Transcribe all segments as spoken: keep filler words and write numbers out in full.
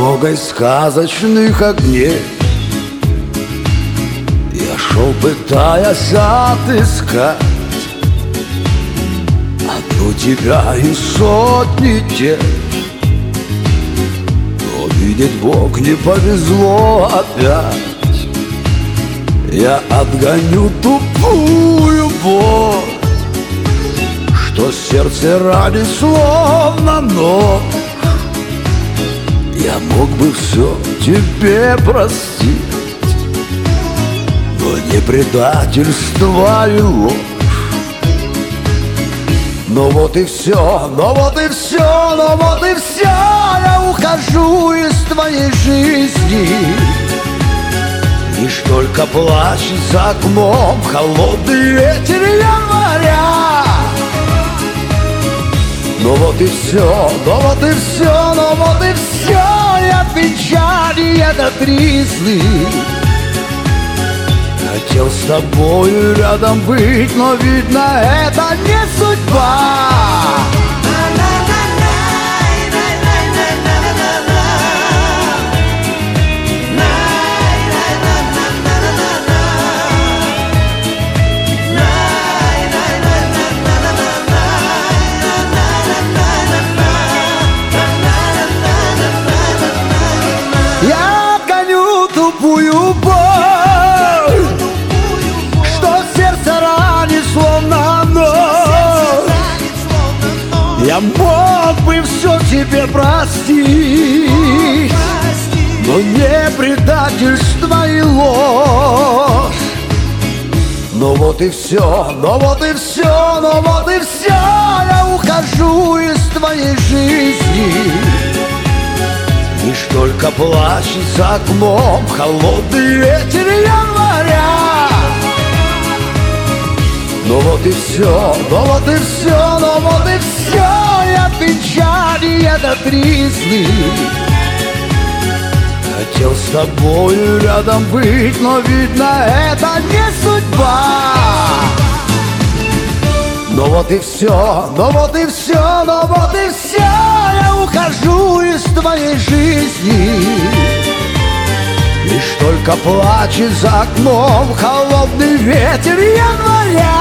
дорогой сказочных огней я шел, пытаясь отыскать одну тебя из сотни тех. Но видит Бог, не повезло опять. Я отгоню тупую боль, что сердце ранит словно нож. Я мог бы все тебе простить, но не предательство и ложь. Но вот и все, но вот и все, но вот и все. Я ухожу из твоей жизни. Лишь только плачет за окном холодный ветер января. Но вот и все, но вот и все, но вот и все. Я печали до тризны. Хотел с тобою рядом быть, но видно, это не судьба. Я гоню тупую боль, что сердце ранит словно нож. Я мог бы все тебе простить, но не предательство и ложь. Но вот и все, но вот и все, но вот и все. Я ухожу из твоей жизни. Лишь только плачет за окном холодный ветер января. Но вот и все, но вот и все, но вот и все. Я печали до тризны. Хотел с тобою рядом быть, но видно, это не судьба. Но вот и все, но вот и все, но вот и все. Я ухожу из твоей жизни. Лишь только плачет за окном холодный ветер января.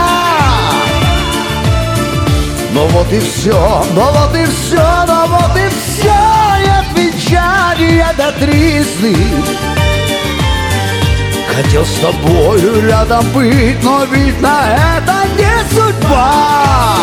Но вот и все, но вот и все, но вот и все. Я печали до тризны. Хотел с тобою рядом быть, но видно, это не судьба.